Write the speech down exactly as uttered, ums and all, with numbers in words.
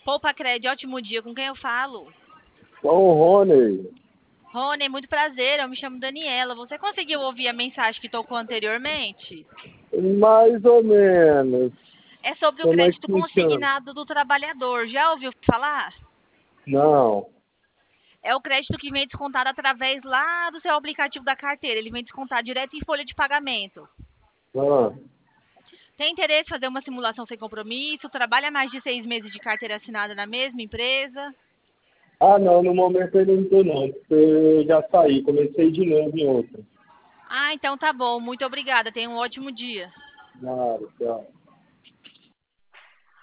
Poupa Cred, ótimo dia. Com quem eu falo? Com o Rony. Rony, muito prazer. Eu me chamo Daniela. Você conseguiu ouvir a mensagem que tocou anteriormente? Mais ou menos. É sobre o Como é crédito que funciona? consignado do trabalhador. Já ouviu falar? Não. É o crédito que vem descontado através lá do seu aplicativo da carteira. Ele vem descontado direto em folha de pagamento. Ah, Tem interesse em fazer uma simulação sem compromisso? Trabalha mais de seis meses de carteira assinada na mesma empresa? ah não, no momento eu não estou não. Porque eu já saí, comecei de novo em outra. Ah, então tá bom. Muito obrigada. Tenha um ótimo dia. Nada, tchau.